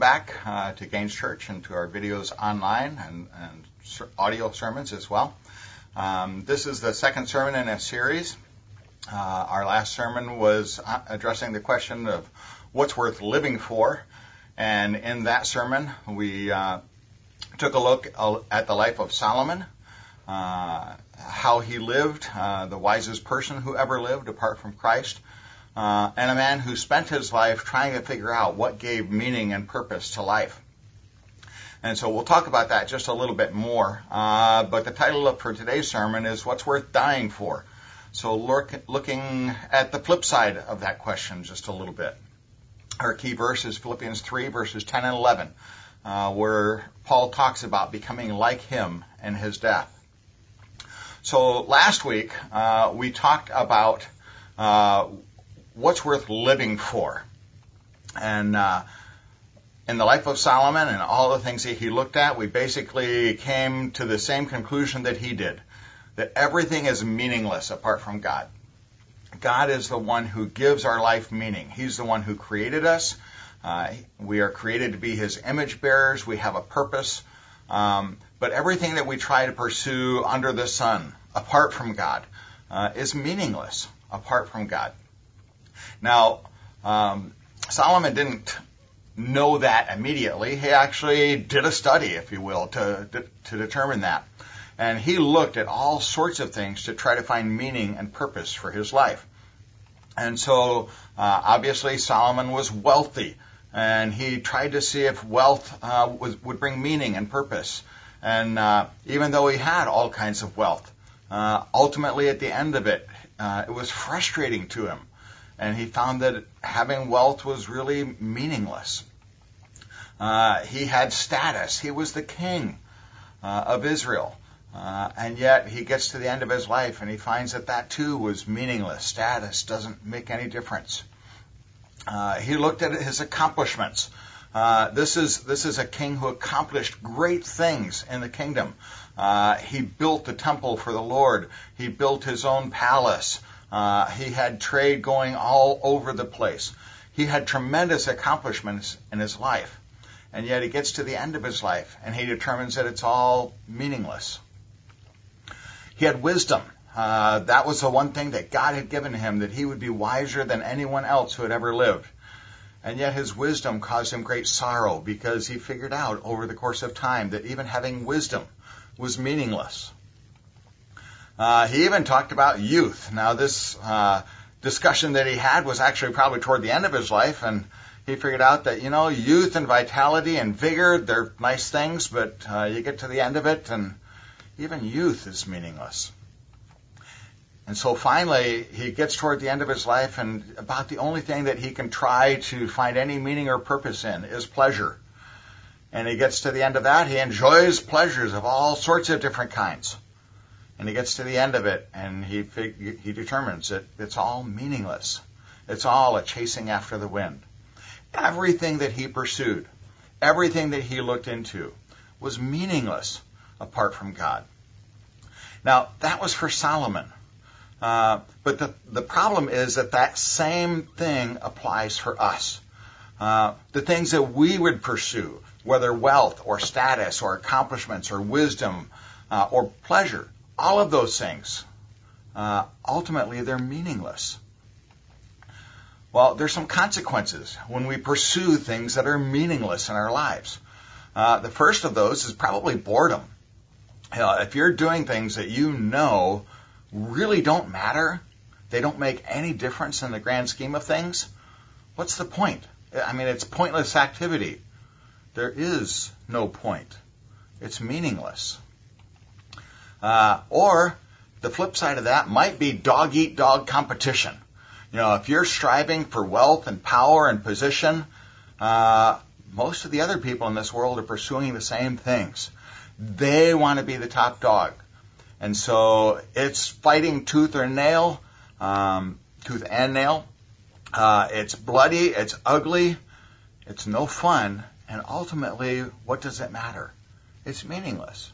back to Gaines Church and to our videos online and audio sermons as well. This is the second sermon in a series. Our last sermon was addressing the question of what's worth living for. And in that sermon, we took a look at the life of Solomon, how he lived, the wisest person who ever lived apart from Christ, and a man who spent his life trying to figure out what gave meaning and purpose to life. And so we'll talk about that just a little bit more. But the title for today's sermon is What's Worth Dying For? So looking at the flip side of that question just a little bit. Our key verse is Philippians 3, verses 10 and 11, where Paul talks about becoming like him in his death. So last week, we talked about what's worth living for. And in the life of Solomon and all the things that he looked at, we basically came to the same conclusion that he did, that everything is meaningless apart from God. God is the one who gives our life meaning. He's the one who created us. We are created to be his image bearers. We have a purpose. But everything that we try to pursue under the sun, apart from God, is meaningless apart from God. Now, Solomon didn't know that immediately. He actually did a study, if you will, to determine that. And he looked at all sorts of things to try to find meaning and purpose for his life. And so, obviously, Solomon was wealthy. And he tried to see if wealth would bring meaning and purpose. And even though he had all kinds of wealth, ultimately at the end of it, it was frustrating to him. And he found that having wealth was really meaningless. He had status. He was the king of Israel. And yet he gets to the end of his life and he finds that that too was meaningless. Status doesn't make any difference. He looked at his accomplishments. This is a king who accomplished great things in the kingdom. He built the temple for the Lord. He built his own palace. He had trade going all over the place. He had tremendous accomplishments in his life. And yet he gets to the end of his life and he determines that it's all meaningless. He had wisdom. That was the one thing that God had given him, that he would be wiser than anyone else who had ever lived. And yet his wisdom caused him great sorrow because he figured out over the course of time that even having wisdom was meaningless. He even talked about youth. Now this discussion that he had was actually probably toward the end of his life, and he figured out that, youth and vitality and vigor, they're nice things, but you get to the end of it and even youth is meaningless. And so finally, he gets toward the end of his life, and about the only thing that he can try to find any meaning or purpose in is pleasure. And he gets to the end of that, he enjoys pleasures of all sorts of different kinds. And he gets to the end of it, and he determines that it's all meaningless. It's all a chasing after the wind. Everything that he pursued, everything that he looked into, was meaningless apart from God. Now, that was for Solomon. But the problem is that same thing applies for us. The things that we would pursue, whether wealth or status or accomplishments or wisdom or pleasure, all of those things, ultimately they're meaningless. Well, there's some consequences when we pursue things that are meaningless in our lives. The first of those is probably boredom. If you're doing things that really don't matter, they don't make any difference in the grand scheme of things, what's the point? It's pointless activity. There is no point. It's meaningless. Or the flip side of that might be dog-eat-dog competition. If you're striving for wealth and power and position, most of the other people in this world are pursuing the same things. They want to be the top dog. And so it's fighting tooth and nail. It's bloody, it's ugly, it's no fun, and ultimately, what does it matter? It's meaningless.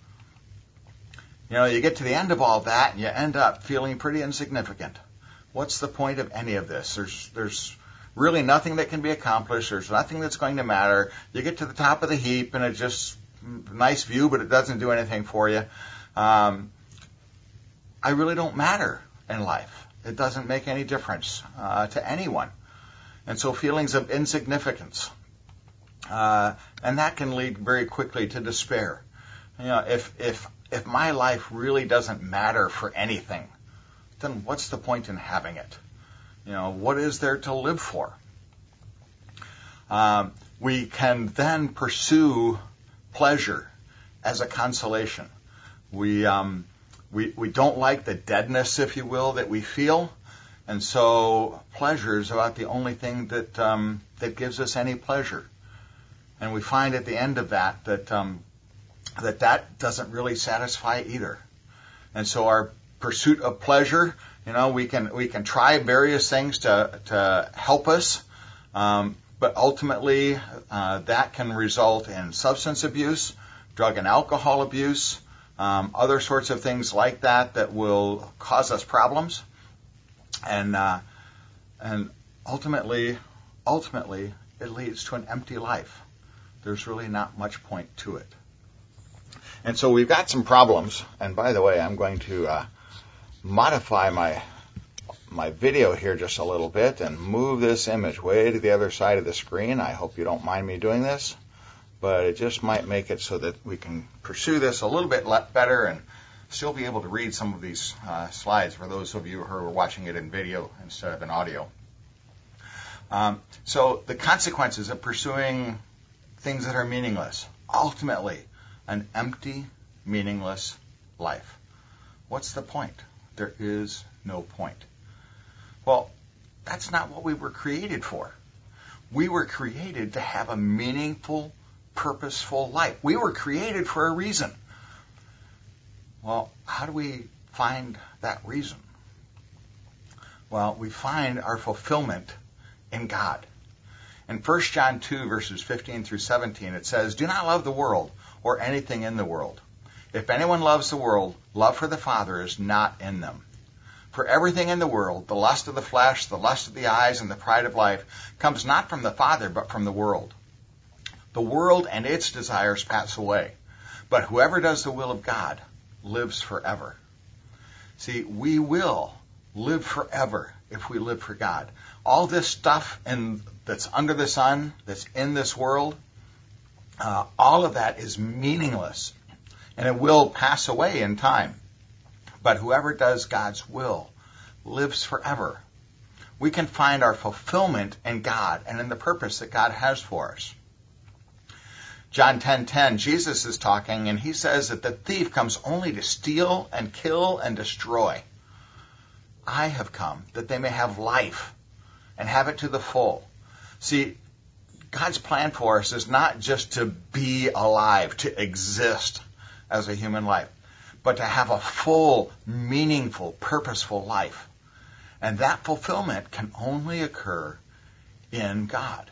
You get to the end of all that, and you end up feeling pretty insignificant. What's the point of any of this? There's really nothing that can be accomplished. There's nothing that's going to matter. You get to the top of the heap, and it's just nice view, but it doesn't do anything for you. I really don't matter in life. It doesn't make any difference to anyone. And so feelings of insignificance, and that can lead very quickly to despair. If my life really doesn't matter for anything, then what's the point in having it? What is there to live for? We can then pursue pleasure as a consolation. We don't like the deadness, if you will, that we feel, and so pleasure is about the only thing that gives us any pleasure. And we find at the end of that doesn't really satisfy either. And so our pursuit of pleasure, we can try various things to help us, but ultimately that can result in substance abuse, drug and alcohol abuse, other sorts of things like that will cause us problems, and ultimately it leads to an empty life. There's really not much point to it. And so we've got some problems. And by the way, I'm going to modify my video here just a little bit and move this image way to the other side of the screen. I hope you don't mind me doing this, but it just might make it so that we can pursue this a little bit better and still be able to read some of these slides for those of you who are watching it in video instead of in audio. So the consequences of pursuing things that are meaningless, ultimately an empty, meaningless life. What's the point? There is no point. Well, that's not what we were created for. We were created to have a meaningful, purposeful life. We were created for a reason. Well, how do we find that reason? Well, we find our fulfillment in God. In 1 John 2, verses 15 through 17, it says, "Do not love the world or anything in the world. If anyone loves the world, love for the Father is not in them. For everything in the world, the lust of the flesh, the lust of the eyes, and the pride of life, comes not from the Father, but from the world. The world and its desires pass away, but whoever does the will of God lives forever." See, we will live forever if we live for God. All this stuff that's under the sun, that's in this world, all of that is meaningless, and it will pass away in time. But whoever does God's will lives forever. We can find our fulfillment in God and in the purpose that God has for us. John 10:10, Jesus is talking, and he says that the thief comes only to steal and kill and destroy. I have come that they may have life and have it to the full. See, God's plan for us is not just to be alive, to exist as a human life, but to have a full, meaningful, purposeful life. And that fulfillment can only occur in God.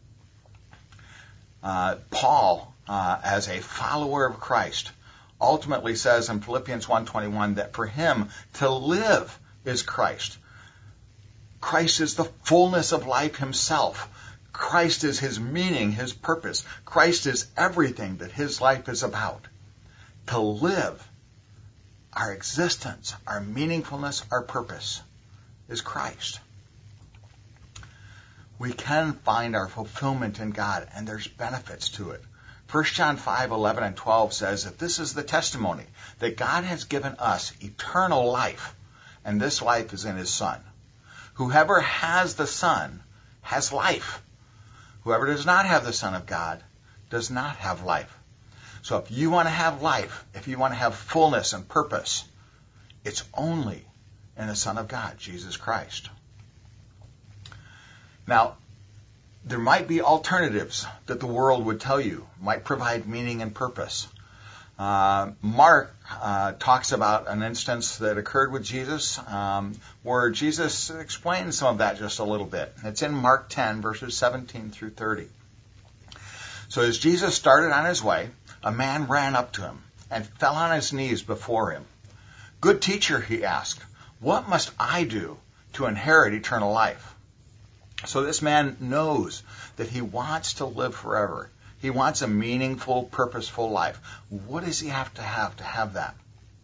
Paul, as a follower of Christ, ultimately says in Philippians 1:21 that for him to live is Christ. Christ is the fullness of life himself. Christ is his meaning, his purpose. Christ is everything that his life is about. To live, our existence, our meaningfulness, our purpose is Christ. We can find our fulfillment in God, and there's benefits to it. 1 John 5:11 and 12 says that this is the testimony, that God has given us eternal life, and this life is in his Son. Whoever has the Son has life. Whoever does not have the Son of God does not have life. So if you want to have life, if you want to have fullness and purpose, it's only in the Son of God, Jesus Christ. Now, there might be alternatives that the world would tell you might provide meaning and purpose. Mark talks about an instance that occurred with Jesus where Jesus explains some of that just a little bit. It's in Mark 10, verses 17 through 30. So as Jesus started on his way, a man ran up to him and fell on his knees before him. "Good teacher," he asked, "what must I do to inherit eternal life?" So this man knows that he wants to live forever. He wants a meaningful, purposeful life. What does he have to have that?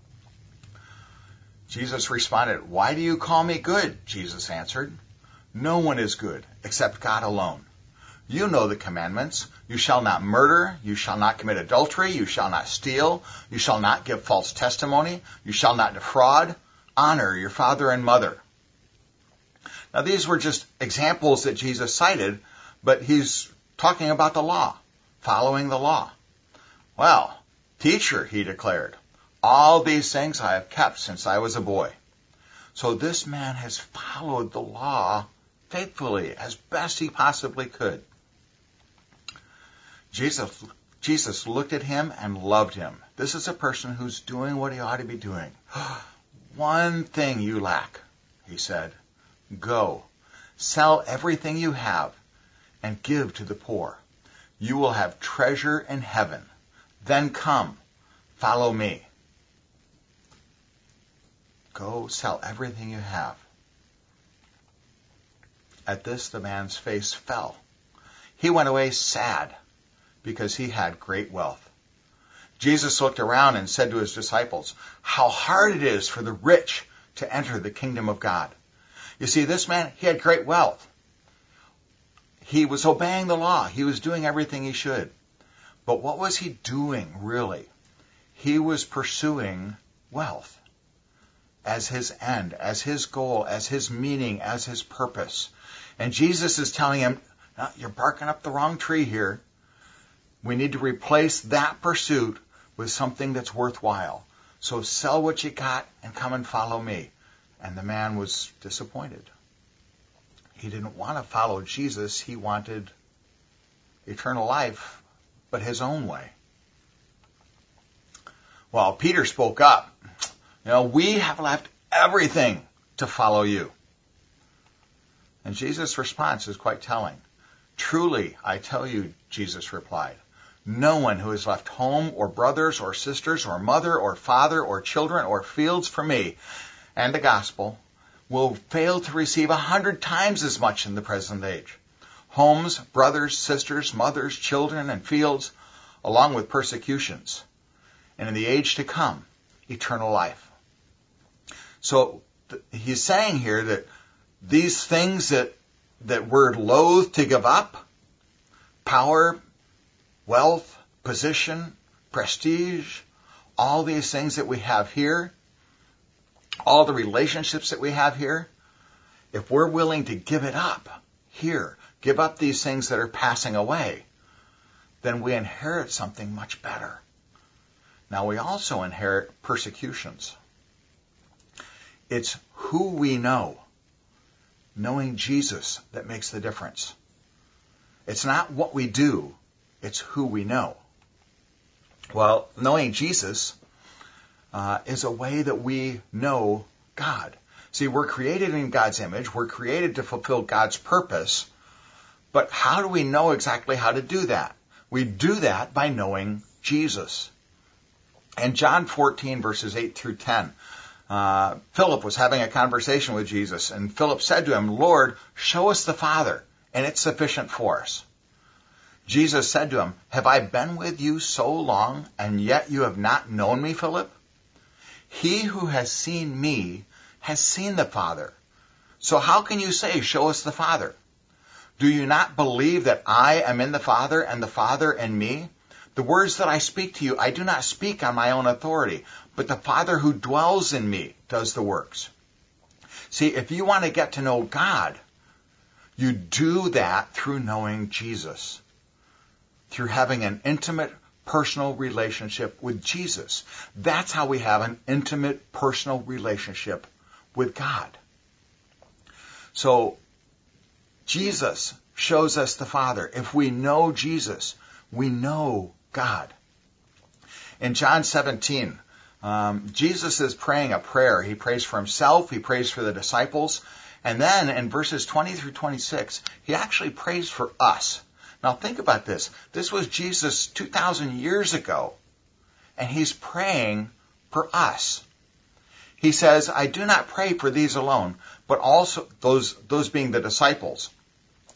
Jesus responded, "Why do you call me good?" Jesus answered. "No one is good except God alone. You know the commandments. You shall not murder. You shall not commit adultery. You shall not steal. You shall not give false testimony. You shall not defraud. Honor your father and mother." Now, these were just examples that Jesus cited, but he's talking about the law, following the law. "Well, teacher," he declared, "all these things I have kept since I was a boy." So this man has followed the law faithfully as best he possibly could. Jesus looked at him and loved him. This is a person who's doing what he ought to be doing. "One thing you lack," he said. "Go, sell everything you have and give to the poor. You will have treasure in heaven. Then come, follow me." Go, sell everything you have. At this, the man's face fell. He went away sad because he had great wealth. Jesus looked around and said to his disciples, "How hard it is for the rich to enter the kingdom of God." You see, this man, he had great wealth. He was obeying the law. He was doing everything he should. But what was he doing, really? He was pursuing wealth as his end, as his goal, as his meaning, as his purpose. And Jesus is telling him, "No, you're barking up the wrong tree here. We need to replace that pursuit with something that's worthwhile. So sell what you got and come and follow me." And the man was disappointed. He didn't want to follow Jesus. He wanted eternal life, but his own way. Well, Peter spoke up. "We have left everything to follow you." And Jesus' response is quite telling. "Truly, I tell you," Jesus replied, "no one who has left home or brothers or sisters or mother or father or children or fields for me and the gospel will fail to receive 100 times as much in the present age. Homes, brothers, sisters, mothers, children, and fields, along with persecutions. And in the age to come, eternal life." So he's saying here that these things that we're loath to give up, power, wealth, position, prestige, all these things that we have here, all the relationships that we have here, if we're willing to give it up here, give up these things that are passing away, then we inherit something much better. Now, we also inherit persecutions. It's who we know, knowing Jesus, that makes the difference. It's not what we do, it's who we know. Well, knowing Jesus is a way that we know God. See, we're created in God's image. We're created to fulfill God's purpose. But how do we know exactly how to do that? We do that by knowing Jesus. In John 14, verses 8 through 10, Philip was having a conversation with Jesus, and Philip said to him, "Lord, show us the Father, and it's sufficient for us." Jesus said to him, "Have I been with you so long, and yet you have not known me, Philip? He who has seen me has seen the Father. So how can you say, 'Show us the Father'? Do you not believe that I am in the Father and the Father in me? The words that I speak to you, I do not speak on my own authority, but the Father who dwells in me does the works." See, if you want to get to know God, you do that through knowing Jesus, through having an intimate, personal relationship with Jesus. That's how we have an intimate, personal relationship with God. So, Jesus shows us the Father. If we know Jesus, we know God. In John 17, Jesus is praying a prayer. He prays for himself, he prays for the disciples, and then in verses 20 through 26, he actually prays for us. Now think about this. This was Jesus 2,000 years ago, and he's praying for us. He says, "I do not pray for these alone, but also," those being the disciples,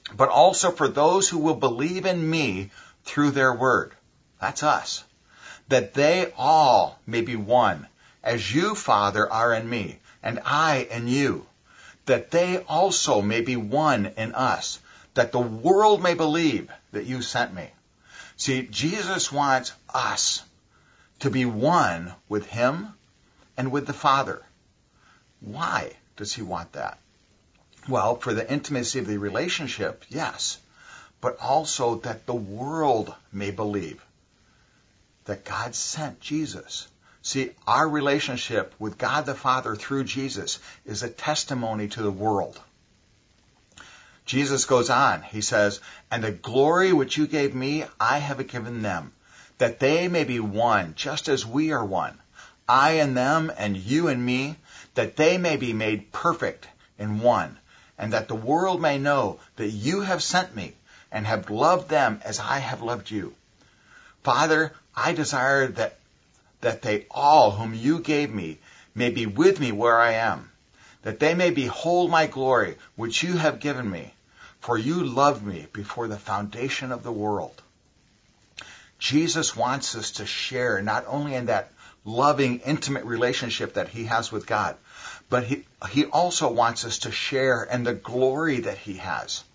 but also for those who will believe in me through their word. That's us. That they all may be one, as you, Father, are in me, and I in you. That they also may be one in us, that the world may believe that you sent me. See, Jesus wants us to be one with him and with the Father. Why does he want that? Well, for the intimacy of the relationship, yes, but also that the world may believe that God sent Jesus. See, our relationship with God the Father through Jesus is a testimony to the world. Jesus goes on, he says, and the glory which you gave me, I have given them, that they may be one, just as we are one. I and them, and you and me, that they may be made perfect in one, and that the world may know that you have sent me, and have loved them as I have loved you. Father, I desire that they all whom you gave me may be with me where I am, that they may behold my glory, which you have given me, for you loved me before the foundation of the world. Jesus wants us to share not only in that loving, intimate relationship that he has with God, but he also wants us to share in the glory that he has.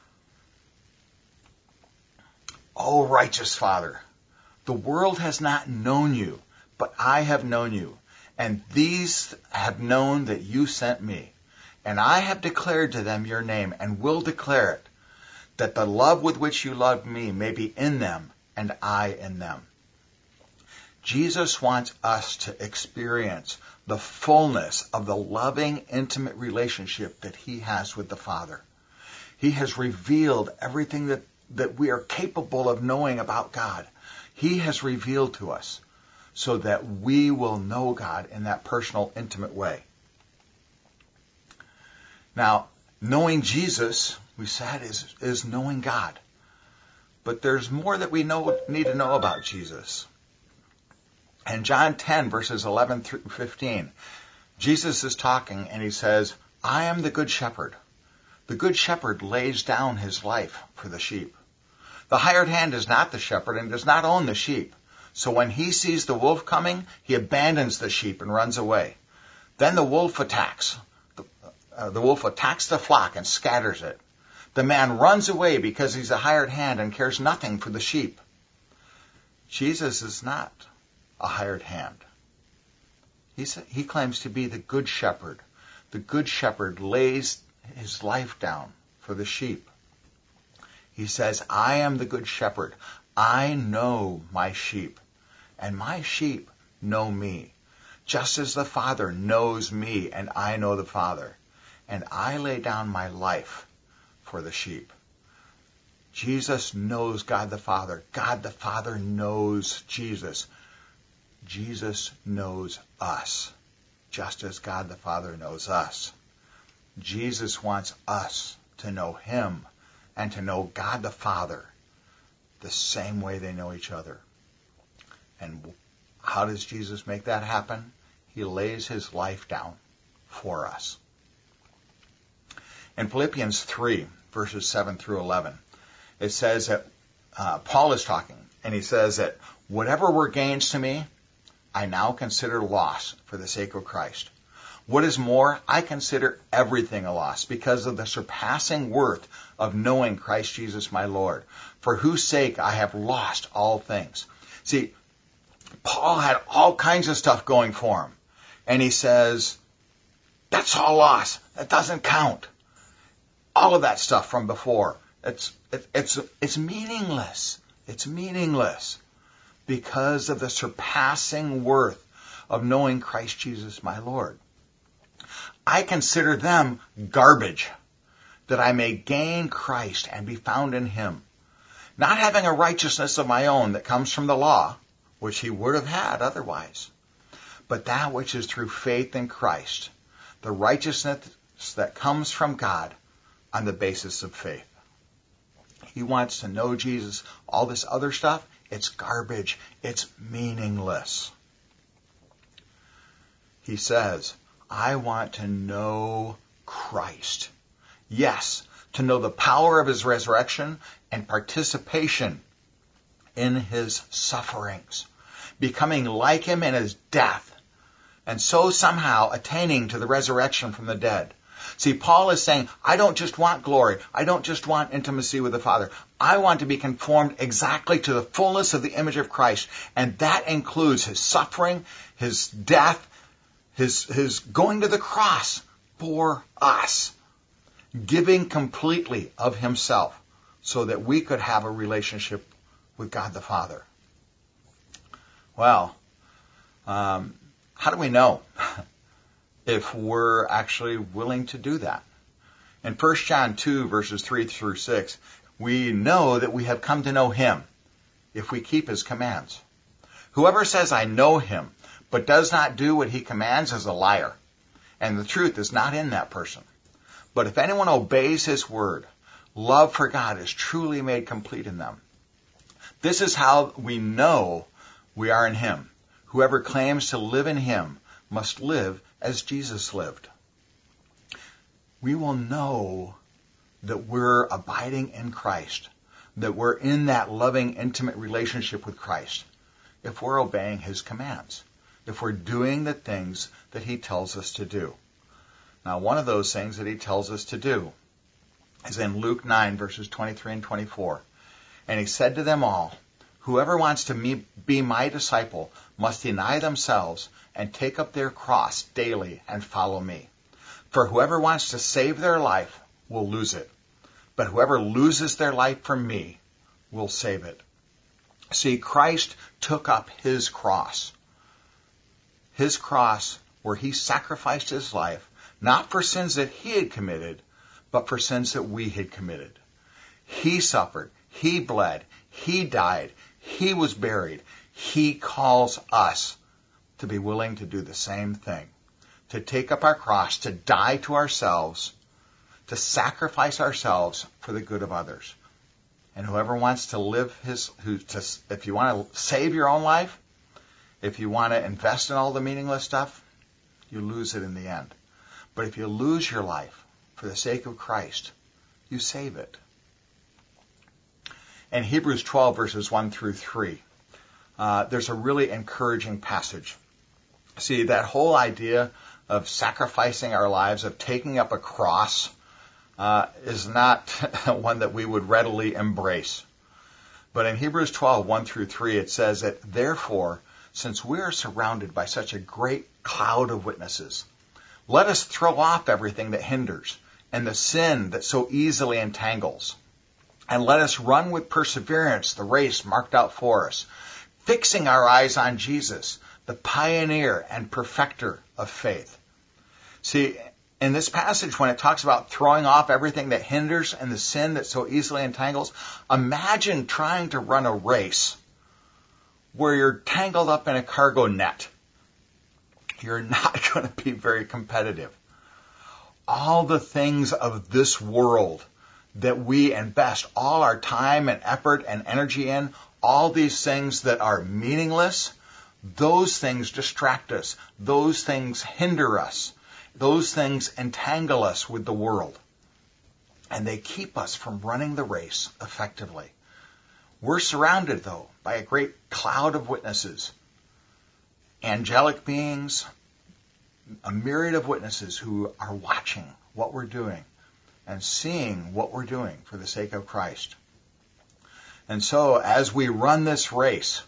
O righteous Father, the world has not known you, but I have known you, and these have known that you sent me. And I have declared to them your name, and will declare it, that the love with which you loved me may be in them, and I in them. Jesus wants us to experience the fullness of the loving, intimate relationship that he has with the Father. He has revealed everything that we are capable of knowing about God. He has revealed to us so that we will know God in that personal, intimate way. Now, knowing Jesus, we said, is knowing God. But there's more that we need to know about Jesus. In John 10, verses 11 through 15, Jesus is talking and he says, I am the good shepherd. The good shepherd lays down his life for the sheep. The hired hand is not the shepherd and does not own the sheep. So when he sees the wolf coming, he abandons the sheep and runs away. Then the wolf attacks. The wolf attacks the flock and scatters it. The man runs away because he's a hired hand and cares nothing for the sheep. Jesus is not a hired hand. He claims to be the good shepherd. The good shepherd lays his life down for the sheep. He says, I am the good shepherd. I know my sheep, and my sheep know me, just as the Father knows me, and I know the Father. And I lay down my life for the sheep. Jesus knows God the Father. God the Father knows Jesus. Jesus knows us, just as God the Father knows us. Jesus wants us to know him and to know God the Father the same way they know each other. And how does Jesus make that happen? He lays his life down for us. In Philippians 3, verses 7 through 11, it says that Paul is talking, and he says that whatever were gains to me, I now consider loss for the sake of Christ. What is more, I consider everything a loss because of the surpassing worth of knowing Christ Jesus my Lord, for whose sake I have lost all things. See, Paul had all kinds of stuff going for him. And he says, that's all loss. That doesn't count. All of that stuff from before, it's meaningless. It's meaningless because of the surpassing worth of knowing Christ Jesus my Lord. I consider them garbage, that I may gain Christ and be found in him, not having a righteousness of my own that comes from the law, which he would have had otherwise, but that which is through faith in Christ, the righteousness that comes from God on the basis of faith. He wants to know Jesus. All this other stuff, it's garbage. It's meaningless. He says, I want to know Christ. Yes, to know the power of his resurrection and participation in his sufferings, becoming like him in his death, and so somehow attaining to the resurrection from the dead. See, Paul is saying, I don't just want glory. I don't just want intimacy with the Father. I want to be conformed exactly to the fullness of the image of Christ. And that includes his suffering, his death, his going to the cross for us, giving completely of himself so that we could have a relationship with God the Father. Well, how do we know if we're actually willing to do that? In 1 John 2, verses 3 through 6, we know that we have come to know him if we keep his commands. Whoever says, I know him, but does not do what he commands is a liar, and the truth is not in that person. But if anyone obeys his word, love for God is truly made complete in them. This is how we know we are in him. Whoever claims to live in him must live as Jesus lived. We will know that we're abiding in Christ, that we're in that loving, intimate relationship with Christ, if we're obeying his commands, if we're doing the things that he tells us to do. Now, one of those things that he tells us to do is in Luke 9, verses 23 and 24. And he said to them all, whoever wants to be my disciple must deny themselves and take up their cross daily and follow me. For whoever wants to save their life will lose it, but whoever loses their life for me will save it. See, Christ took up his cross where he sacrificed his life, not for sins that he had committed, but for sins that we had committed. He suffered, he bled, he died, he was buried. He calls us to be willing to do the same thing, to take up our cross, to die to ourselves, to sacrifice ourselves for the good of others. And whoever wants to live if you want to save your own life, if you want to invest in all the meaningless stuff, you lose it in the end. But if you lose your life for the sake of Christ, you save it. In Hebrews 12, verses 1 through 3, there's a really encouraging passage. See, that whole idea of sacrificing our lives, of taking up a cross, is not one that we would readily embrace. But in Hebrews 12, 1 through 3, it says that, therefore, since we are surrounded by such a great cloud of witnesses, let us throw off everything that hinders and the sin that so easily entangles. And let us run with perseverance the race marked out for us, fixing our eyes on Jesus, the pioneer and perfecter of faith. See, in this passage, when it talks about throwing off everything that hinders and the sin that so easily entangles, imagine trying to run a race where you're tangled up in a cargo net. You're not going to be very competitive. All the things of this world that we invest all our time and effort and energy in, all these things that are meaningless, those things distract us. Those things hinder us. Those things entangle us with the world. And they keep us from running the race effectively. We're surrounded, though, by a great cloud of witnesses. Angelic beings, a myriad of witnesses who are watching what we're doing and seeing what we're doing for the sake of Christ. And so, as we run this race,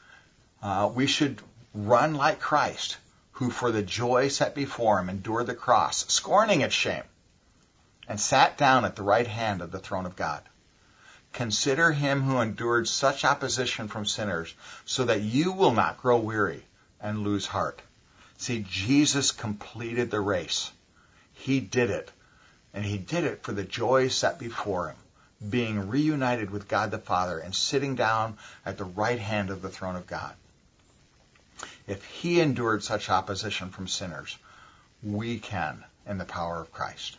we should run like Christ, who for the joy set before him endured the cross, scorning its shame, and sat down at the right hand of the throne of God. Consider him who endured such opposition from sinners, so that you will not grow weary and lose heart. See, Jesus completed the race. He did it. And he did it for the joy set before him, being reunited with God the Father and sitting down at the right hand of the throne of God. If he endured such opposition from sinners, we can in the power of Christ.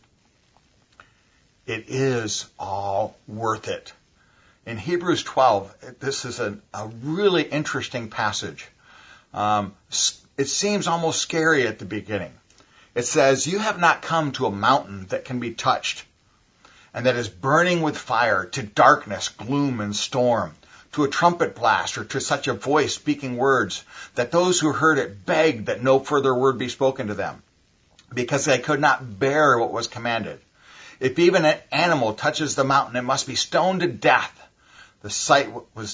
It is all worth it. In Hebrews 12, this is a really interesting passage. It seems almost scary at the beginning. It says, you have not come to a mountain that can be touched, and that is burning with fire, to darkness, gloom, and storm, to a trumpet blast, or to such a voice speaking words, that those who heard it begged that no further word be spoken to them, because they could not bear what was commanded. If even an animal touches the mountain, it must be stoned to death. The sight was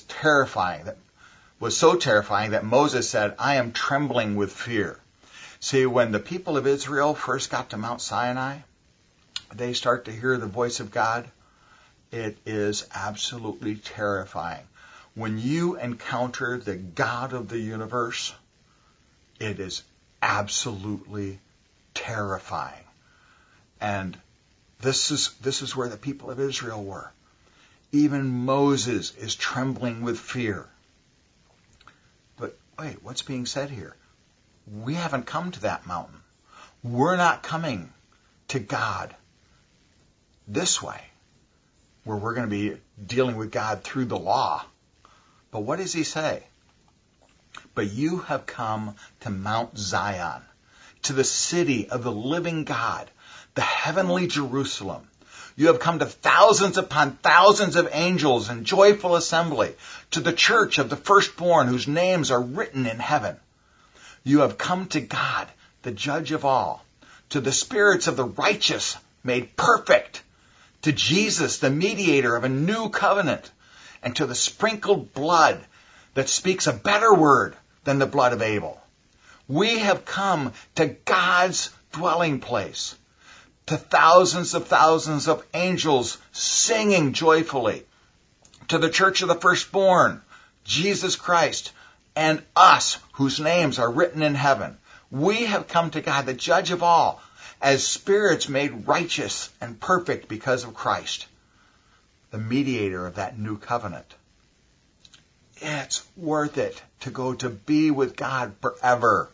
so terrifying that Moses said, I am trembling with fear. See, when the people of Israel first got to Mount Sinai, they start to hear the voice of God. It is absolutely terrifying. When you encounter the God of the universe, it is absolutely terrifying. And this is where the people of Israel were. Even Moses is trembling with fear. But wait, what's being said here? We haven't come to that mountain. We're not coming to God this way, where we're going to be dealing with God through the law. But what does he say? But you have come to Mount Zion, to the city of the living God, the heavenly Jerusalem. You have come to thousands upon thousands of angels in joyful assembly, to the church of the firstborn whose names are written in heaven. You have come to God, the judge of all, to the spirits of the righteous made perfect, to Jesus, the mediator of a new covenant, and to the sprinkled blood that speaks a better word than the blood of Abel. We have come to God's dwelling place, to thousands of angels singing joyfully, to the church of the firstborn, Jesus Christ, and us whose names are written in heaven. We have come to God, the judge of all, as spirits made righteous and perfect because of Christ, the mediator of that new covenant. It's worth it to go to be with God forever.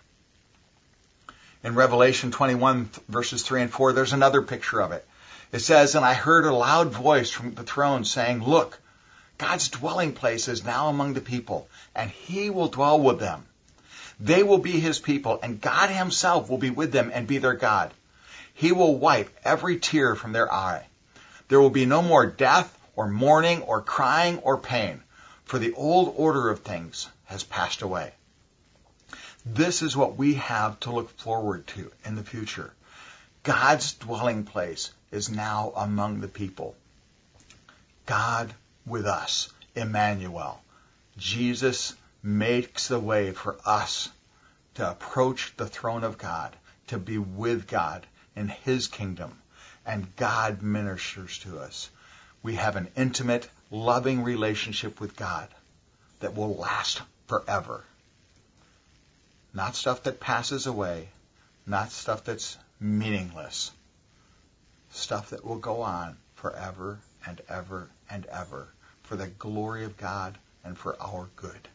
In Revelation 21, verses 3 and 4, there's another picture of it. It says, and I heard a loud voice from the throne saying, look, God's dwelling place is now among the people, and he will dwell with them. They will be his people, and God himself will be with them and be their God. He will wipe every tear from their eye. There will be no more death or mourning or crying or pain, for the old order of things has passed away. This is what we have to look forward to in the future. God's dwelling place is now among the people. God with us, Emmanuel. Jesus makes the way for us to approach the throne of God, to be with God in his kingdom, and God ministers to us. We have an intimate, loving relationship with God that will last forever. Not stuff that passes away, not stuff that's meaningless. Stuff that will go on forever and ever and ever for the glory of God and for our good.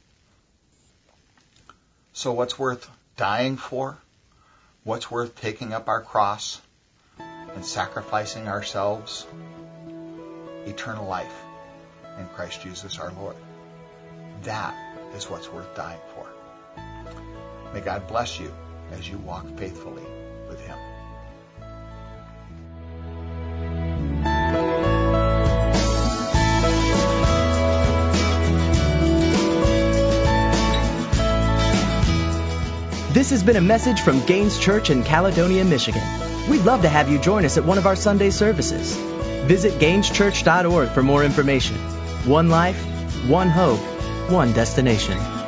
So what's worth dying for? What's worth taking up our cross and sacrificing ourselves? Eternal life in Christ Jesus our Lord. That is what's worth dying for. May God bless you as you walk faithfully with him. This has been a message from Gaines Church in Caledonia, Michigan. We'd love to have you join us at one of our Sunday services. Visit GainesChurch.org for more information. One life, one hope, one destination.